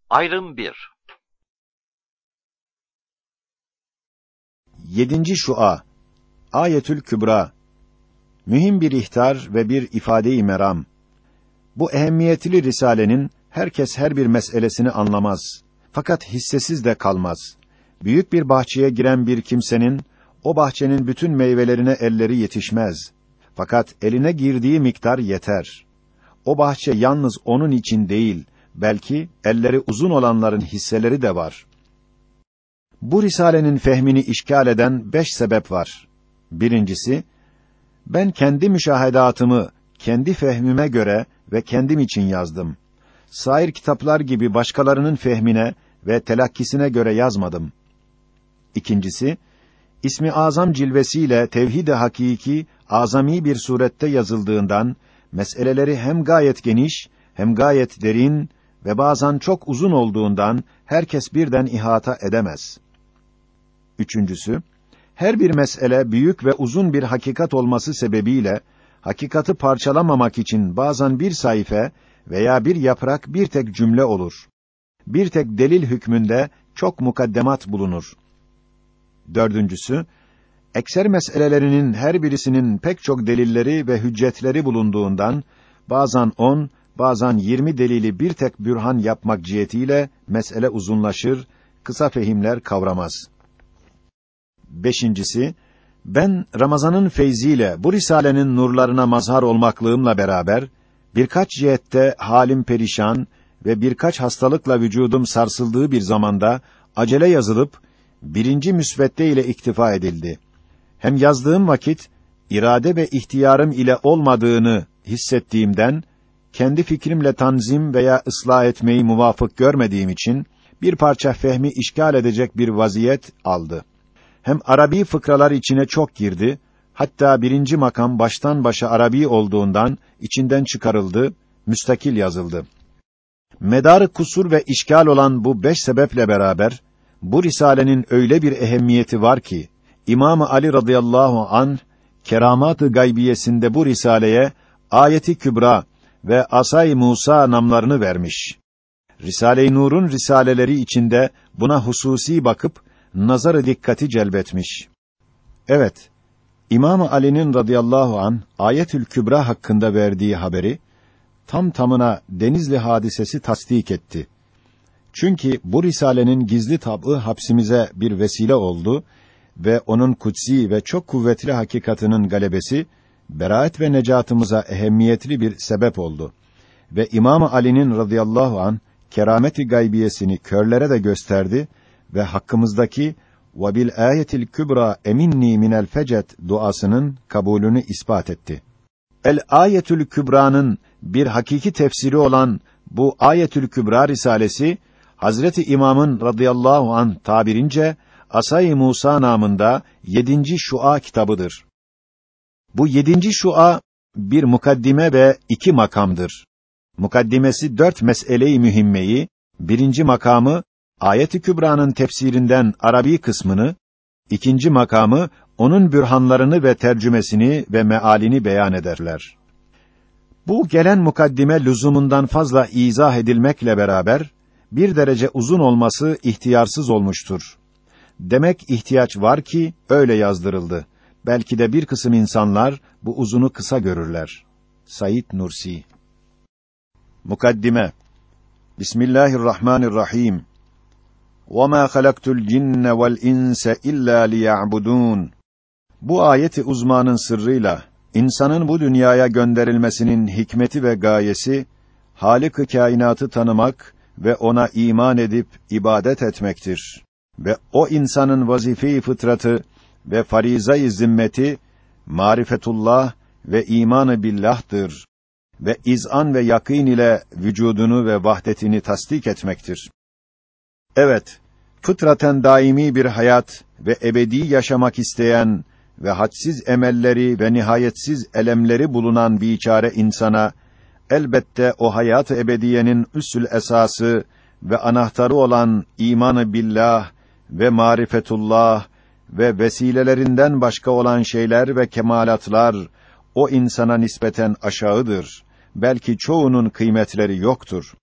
Ayrım 1. 7. Şua Ayetül Kübra. Mühim bir ihtar ve bir ifade-i meram. Bu ehemmiyetli risalenin herkes her bir meselesini anlamaz. Fakat hissesiz de kalmaz. Büyük bir bahçeye giren bir kimsenin o bahçenin bütün meyvelerine elleri yetişmez. Fakat eline girdiği miktar yeter. O bahçe yalnız onun için değil, belki elleri uzun olanların hisseleri de var. Bu risalenin fehmini işgal eden 5 sebep var. Birincisi, ben kendi müşahedatımı, kendi fehmime göre ve kendim için yazdım. Sair kitaplar gibi başkalarının fehmine ve telakkisine göre yazmadım. İkincisi, İsmi Azam cilvesiyle tevhid-i hakiki, azami bir surette yazıldığından, meseleleri hem gayet geniş, hem gayet derin ve bazen çok uzun olduğundan, herkes birden ihata edemez. Üçüncüsü, her bir mesele büyük ve uzun bir hakikat olması sebebiyle, hakikati parçalamamak için bazen bir sayfa veya bir yaprak bir tek cümle olur. Bir tek delil hükmünde çok mukaddemat bulunur. Dördüncüsü, ekser meselelerinin her birisinin pek çok delilleri ve hüccetleri bulunduğundan, bazen 10, bazen 20 delili bir tek bürhan yapmak cihetiyle mesele uzunlaşır, kısa fehimler kavramaz. Beşincisi, ben Ramazan'ın feyziyle bu risalenin nurlarına mazhar olmaklığımla beraber, birkaç cihette halim perişan ve birkaç hastalıkla vücudum sarsıldığı bir zamanda, acele yazılıp, 1. müsvedde ile iktifa edildi. Hem yazdığım vakit, irade ve ihtiyarım ile olmadığını hissettiğimden, kendi fikrimle tanzim veya ıslah etmeyi muvafık görmediğim için, bir parça fehmi işgal edecek bir vaziyet aldı. Hem Arabi fıkralar içine çok girdi, hatta 1. makam baştan başa Arabi olduğundan, içinden çıkarıldı, müstakil yazıldı. Medarı kusur ve işgal olan bu 5 sebeple beraber, bu risalenin öyle bir ehemmiyeti var ki, İmam-ı Ali radıyallahu anh, keramat-ı gaybiyesinde bu risaleye, Ayet-i Kübra ve Asay-ı Musa namlarını vermiş. Risale-i Nur'un risaleleri içinde buna hususi bakıp, nazar-ı dikkati celbetmiş. Evet, İmam-ı Ali'nin radıyallahu anh, Ayetül Kübra hakkında verdiği haberi, tam tamına Denizli hadisesi tasdik etti. Çünkü bu risalenin gizli tab'ı hapsimize bir vesile oldu ve onun kutsi ve çok kuvvetli hakikatının galebesi, beraat ve necatımıza ehemmiyetli bir sebep oldu. Ve İmam-ı Ali'nin radıyallahu anh, keramet-i gaybiyesini körlere de gösterdi ve hakkımızdaki وَبِالْ آيَةِ الْكُبْرَى اَمِنِّي مِنَ الْفَجَتِ duasının kabulünü ispat etti. El-Ayetül Kübra'nın bir hakiki tefsiri olan bu Ayetül Kübra risalesi, Hazreti İmam'ın radıyallahu anh tabirince, Asay-ı Musa namında 7. Şua kitabıdır. Bu 7. Şua, bir mukaddime ve 2 makamdır. Mukaddimesi 4 mesele-i mühimmeyi, 1. makamı, Ayet-i Kübra'nın tefsirinden Arabi kısmını, 2. makamı, onun bürhanlarını ve tercümesini ve mealini beyan ederler. Bu gelen mukaddime lüzumundan fazla izah edilmekle beraber, bir derece uzun olması ihtiyarsız olmuştur. Demek ihtiyaç var ki, öyle yazdırıldı. Belki de bir kısım insanlar, bu uzunu kısa görürler. Said Nursi. Mukaddime. Bismillahirrahmanirrahim. وَمَا خَلَقْتُ الْجِنَّ وَالْاِنْسَ اِلَّا لِيَعْبُدُونَ. Bu ayeti uzmanın sırrıyla, insanın bu dünyaya gönderilmesinin hikmeti ve gayesi, Hâlik-ı kainatı tanımak ve ona iman edip ibadet etmektir. Ve o insanın vazife-i fıtratı ve fariza-i zimmeti, marifetullah ve iman-ı billah'tır. Ve iz'an ve yakîn ile vücudunu ve vahdetini tasdik etmektir. Evet, fıtraten daimi bir hayat ve ebedi yaşamak isteyen ve hadsiz emelleri ve nihayetsiz elemleri bulunan biçare insana, elbette o hayat-ı ebediyenin üssül esası ve anahtarı olan iman-ı billah ve marifetullah ve vesilelerinden başka olan şeyler ve kemalatlar, o insana nispeten aşağıdır. Belki çoğunun kıymetleri yoktur.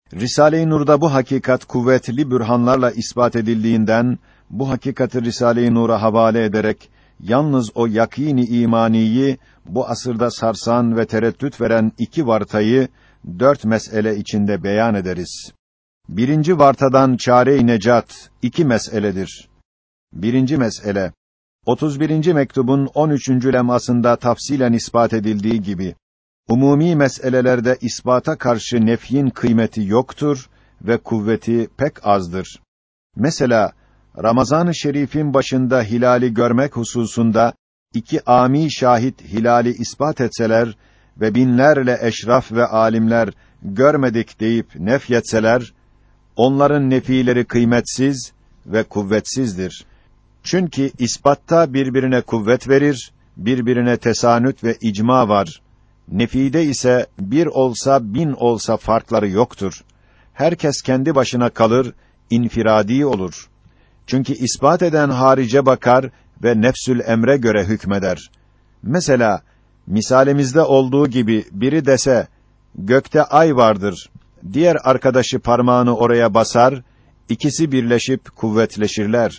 Risale-i Nur'da bu hakikat kuvvetli bürhanlarla ispat edildiğinden, bu hakikati Risale-i Nur'a havale ederek, yalnız o yakîn-i imaniyi, bu asırda sarsan ve tereddüt veren iki vartayı, 4 mesele içinde beyan ederiz. Birinci vartadan çare-i necat, 2 meseledir. Birinci mesele, 31. mektubun 13. lemasında tafsilen ispat edildiği gibi, umumi meselelerde ispata karşı nefyin kıymeti yoktur ve kuvveti pek azdır. Mesela, Ramazan-ı Şerif'in başında hilali görmek hususunda, 2 âmi şahit hilali ispat etseler ve binlerle eşraf ve alimler görmedik deyip nefyetseler, onların nefileri kıymetsiz ve kuvvetsizdir. Çünkü ispatta birbirine kuvvet verir, birbirine tesanüt ve icma var. Nefide ise 1 olsa 1000 olsa farkları yoktur. Herkes kendi başına kalır, infiradi olur. Çünkü ispat eden harice bakar ve nefsül emre göre hükmeder. Mesela, misalimizde olduğu gibi biri dese, gökte ay vardır, diğer arkadaşı parmağını oraya basar, ikisi birleşip kuvvetleşirler.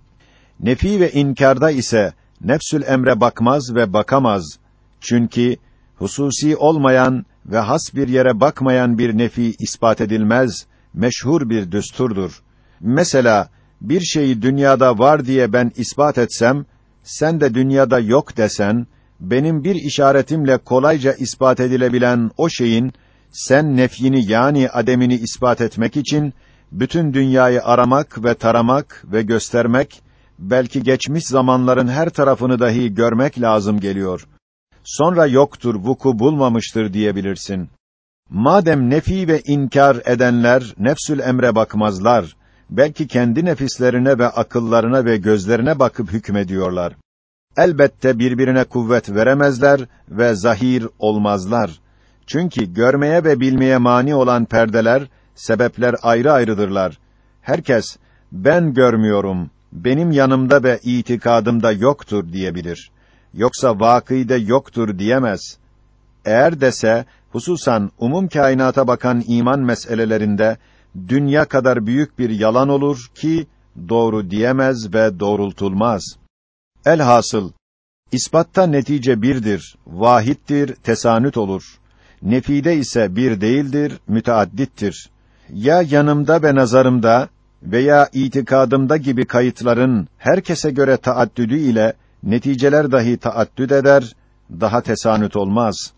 Nefi ve inkârda ise, nefsül emre bakmaz ve bakamaz. Çünkü, hususi olmayan ve has bir yere bakmayan bir nefi ispat edilmez, meşhur bir düsturdur. Mesela, bir şeyi dünyada var diye ben ispat etsem, sen de dünyada yok desen, benim bir işaretimle kolayca ispat edilebilen o şeyin, sen nefyini yani ademini ispat etmek için, bütün dünyayı aramak ve taramak ve göstermek, belki geçmiş zamanların her tarafını dahi görmek lazım geliyor. Sonra yoktur, vuku bulmamıştır diyebilirsin. Madem nefi ve inkar edenler nefsül emre bakmazlar, belki kendi nefislerine ve akıllarına ve gözlerine bakıp hükmediyorlar. Elbette birbirine kuvvet veremezler ve zahir olmazlar. Çünkü görmeye ve bilmeye mani olan perdeler, sebepler ayrı ayrıdırlar. Herkes, ben görmüyorum, benim yanımda ve itikadımda yoktur diyebilir. Yoksa vakîde yoktur diyemez. Eğer dese, hususan umum kainata bakan iman meselelerinde, dünya kadar büyük bir yalan olur ki, doğru diyemez ve doğrultulmaz. Elhasıl, ispatta netice birdir, vahittir, tesanüt olur. Nefide ise bir değildir, müteaddittir. Ya yanımda ve nazarımda veya itikadımda gibi kayıtların herkese göre taaddüdü ile neticeler dahi taaddüd eder, daha tesanüt olmaz.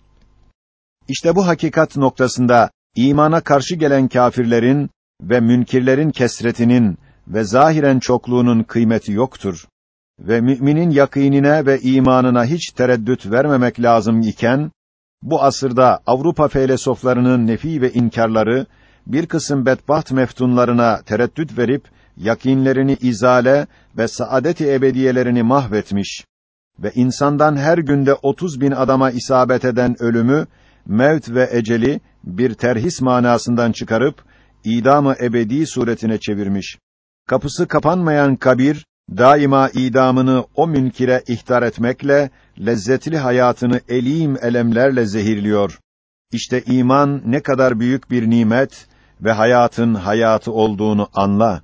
İşte bu hakikat noktasında imana karşı gelen kâfirlerin ve münkirlerin kesretinin ve zahiren çokluğunun kıymeti yoktur. Ve müminin yakînine ve imanına hiç tereddüt vermemek lazım iken, bu asırda Avrupa felsefelerinin nefi ve inkarları, bir kısım bedbaht meftunlarına tereddüt verip, yakînlerini izale ve saadet-i ebediyelerini mahvetmiş ve insandan her günde 30.000 adama isabet eden ölümü, mevt ve eceli bir terhis manasından çıkarıp, idam-ı ebedi suretine çevirmiş. Kapısı kapanmayan kabir, daima idamını o münkire ihtar etmekle, lezzetli hayatını elîm elemlerle zehirliyor. İşte iman ne kadar büyük bir nimet ve hayatın hayatı olduğunu anla.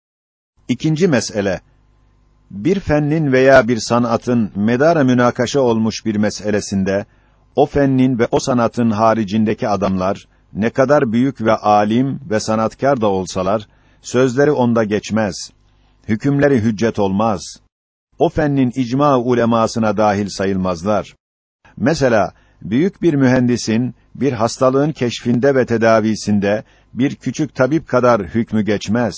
İkinci mesele, bir fennin veya bir sanatın medar-ı münakaşa olmuş bir meselesinde, o fennin ve o sanatın haricindeki adamlar, ne kadar büyük ve alim ve sanatkar da olsalar, sözleri onda geçmez. Hükümleri hüccet olmaz. O fennin icma ulemasına dahil sayılmazlar. Mesela, büyük bir mühendisin, bir hastalığın keşfinde ve tedavisinde, bir küçük tabip kadar hükmü geçmez.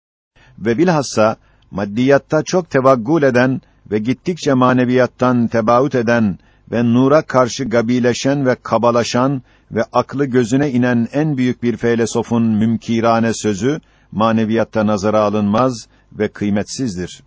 Ve bilhassa, maddiyatta çok tevaggul eden ve gittikçe maneviyattan tebaüt eden ve nura karşı gabileşen ve kabalaşan ve aklı gözüne inen en büyük bir felsefonun mümkirane sözü, maneviyatta nazara alınmaz ve kıymetsizdir.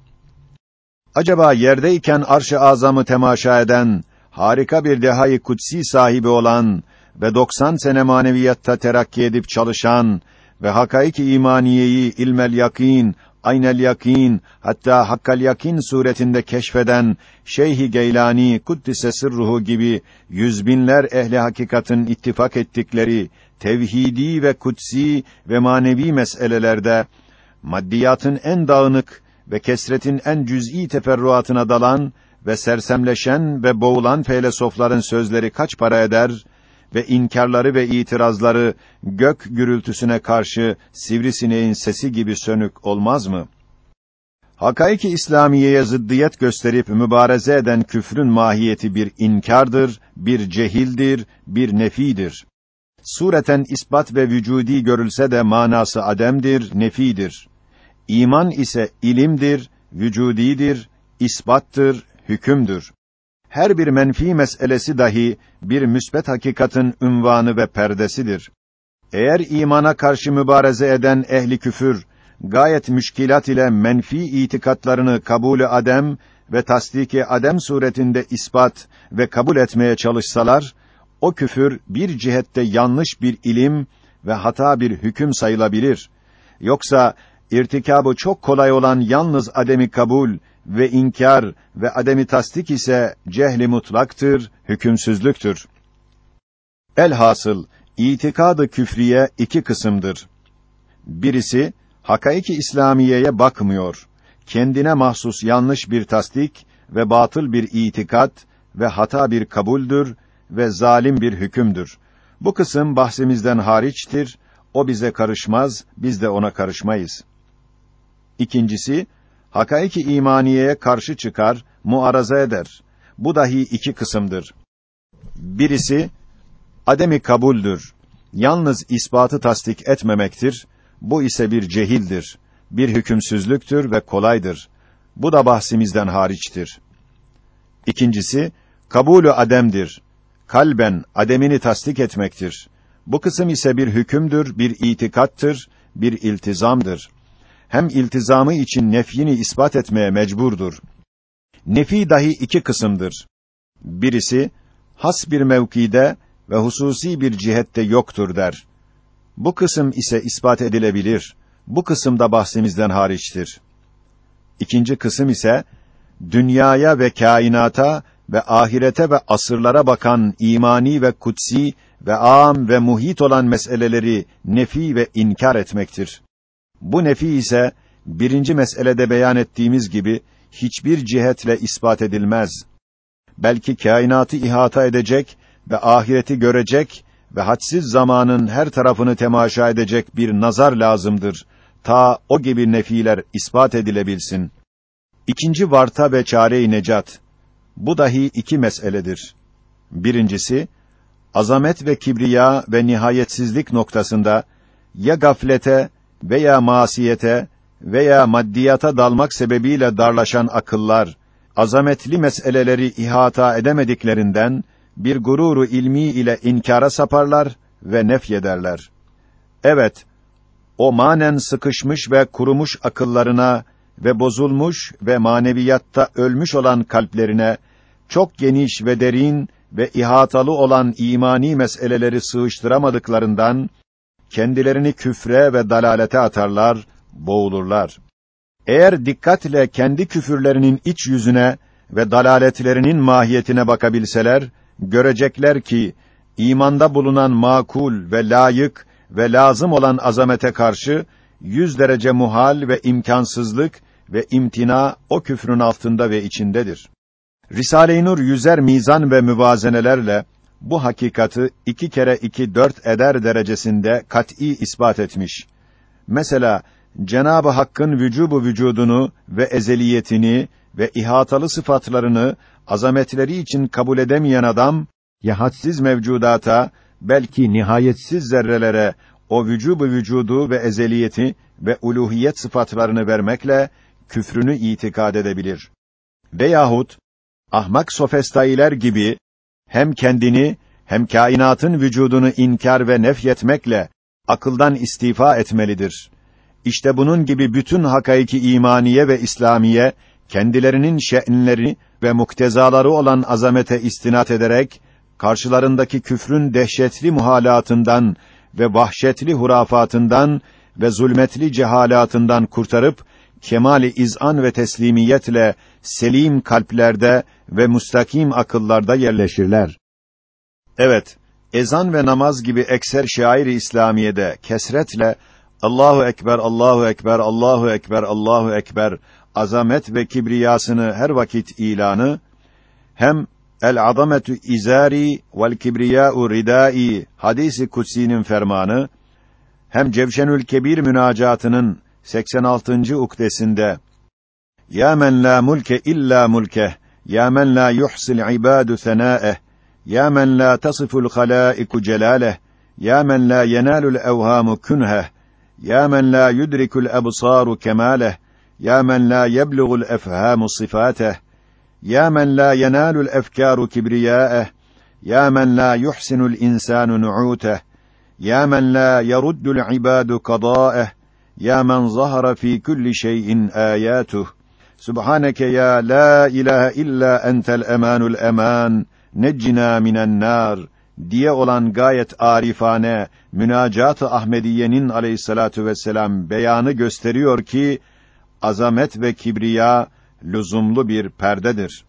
Acaba yerdeyken arş-ı azamı temaşa eden, harika bir dehâ-i kutsi sahibi olan ve 90 sene maneviyatta terakki edip çalışan ve hakaik-i imaniyeyi ilmel yakîn, aynel yakîn, hatta hakkal yakîn suretinde keşfeden Şeyh-i Geylani kuddise sırruhu gibi yüz binler ehli hakikatin ittifak ettikleri tevhidi ve kutsi ve manevi meselelerde, maddiyatın en dağınık ve kesretin en cüz'i teferruatına dalan ve sersemleşen ve boğulan felsefeler'in sözleri kaç para eder ve inkarları ve itirazları gök gürültüsüne karşı sivrisineğin sesi gibi sönük olmaz mı? Hakaik-i İslamiye'ye zıddiyet gösterip mübareze eden küfrün mahiyeti bir inkardır, bir cehildir, bir nefidir. Sureten isbat ve vücudi görülse de manası ademdir, nefidir. İman ise ilimdir, vücudidir, isbattır, hükümdür. Her bir menfi meselesi dahi bir müsbet hakikatin ünvanı ve perdesidir. Eğer imana karşı mübareze eden ehli küfür, gayet müşkilat ile menfi itikatlarını kabulü adem ve tasdiki adem suretinde ispat ve kabul etmeye çalışsalar, o küfür bir cihette yanlış bir ilim ve hata bir hüküm sayılabilir. Yoksa irtikabı çok kolay olan yalnız ademi kabul ve inkar ve ademi tasdik ise cehli mutlaktır, hükümsüzlüktür. Elhasıl itikad-ı küfriye iki kısımdır. Birisi hakaik-i İslamiye'ye bakmıyor. Kendine mahsus yanlış bir tasdik ve batıl bir itikat ve hata bir kabuldür ve zalim bir hükümdür. Bu kısım bahsimizden hariçtir. O bize karışmaz, biz de ona karışmayız. İkincisi, hakaik-i imaniyeye karşı çıkar, muaraza eder. Bu dahi iki kısımdır. Birisi, ademi kabuldür. Yalnız ispatı tasdik etmemektir. Bu ise bir cehildir. Bir hükümsüzlüktür ve kolaydır. Bu da bahsimizden hariçtir. İkincisi, kabulü ademdir. Kalben ademini tasdik etmektir. Bu kısım ise bir hükümdür, bir itikattır, bir iltizamdır. Hem iltizamı için nefyini ispat etmeye mecburdur. Nefi dahi iki kısımdır. Birisi, has bir mevkide ve hususi bir cihette yoktur der. Bu kısım ise ispat edilebilir. Bu kısım da bahsimizden hariçtir. İkinci kısım ise, dünyaya ve kainata ve ahirete ve asırlara bakan imani ve kutsi ve âm ve muhit olan meseleleri nefi ve inkar etmektir. Bu nefi ise, birinci meselede beyan ettiğimiz gibi, hiçbir cihetle ispat edilmez. Belki kainatı ihata edecek ve ahireti görecek ve hadsiz zamanın her tarafını temaşa edecek bir nazar lazımdır. Ta o gibi nefiler ispat edilebilsin. İkinci varta ve çare-i necat. Bu dahi iki meseledir. Birincisi, azamet ve kibriya ve nihayetsizlik noktasında, ya gaflete veya masiyete veya maddiyata dalmak sebebiyle darlaşan akıllar, azametli meseleleri ihata edemediklerinden, bir gururu ilmi ile inkara saparlar ve nefyederler. Evet, o manen sıkışmış ve kurumuş akıllarına ve bozulmuş ve maneviyatta ölmüş olan kalplerine, çok geniş ve derin ve ihatalı olan imani meseleleri sığıştıramadıklarından, kendilerini küfre ve dalalete atarlar, boğulurlar. Eğer dikkatle kendi küfürlerinin iç yüzüne ve dalaletlerinin mahiyetine bakabilseler, görecekler ki, imanda bulunan makul ve layık ve lazım olan azamete karşı, 100 derece muhal ve imkansızlık ve imtina o küfrün altında ve içindedir. Risale-i Nur yüzer mizan ve müvazenelerle, bu hakikati 2 kere 2 4 eder derecesinde kat'î ispat etmiş. Mesela, Cenab-ı Hakk'ın vücubu vücudunu ve ezeliyetini ve ihatalı sıfatlarını, azametleri için kabul edemeyen adam, ya hadsiz mevcudata, belki nihayetsiz zerrelere, o vücubu vücudu ve ezeliyeti ve uluhiyet sıfatlarını vermekle, küfrünü itikad edebilir. Veyahut, ahmak sofistailer gibi, hem kendini, hem kainatın vücudunu inkar ve nefyetmekle, akıldan istifa etmelidir. İşte bunun gibi bütün hakaiki imaniye ve İslamiye, kendilerinin şe'nleri ve muktezaları olan azamete istinat ederek, karşılarındaki küfrün dehşetli muhalatından ve vahşetli hurafatından ve zulmetli cehalatından kurtarıp, kemali iz'an ve teslimiyetle selim kalplerde ve müstakim akıllarda yerleşirler. Evet, ezan ve namaz gibi ekser şair-i İslamiye'de kesretle Allahu ekber, Allahu ekber, Allahu ekber, Allahu ekber azamet ve kibriyasını her vakit ilanı, hem el-azametu izari vel kibriyâ'u ridâi hadis-i kutsi'nin fermanı, hem Cevşenül Kebir münacatının 86. ukdesinde ya men la mulke illa mulkeh, ya men la yuhsil ibadu senâeh, ya men la tasiful halâiku celâleh, ya men la yenâlul evhâmu künheh, ya men la yudrikul ebsâru kemâleh, ya men la yeblugul efhâmu sıfâteh, ya men la yenâlul efkâru kibriyâeh, ya men la yuhsinul insânu nu'ûteh, ya men la yeruddul ibâdu kadâeh, ya men zahara fî kulli şey'in âyâtuh. Subhaneke ya la ilahe illa entel emanul eman, neccina minen nar diye olan gayet arifane münacat-ı Ahmediye'nin aleyhissalatu vesselam beyanı gösteriyor ki azamet ve kibriya lüzumlu bir perdedir.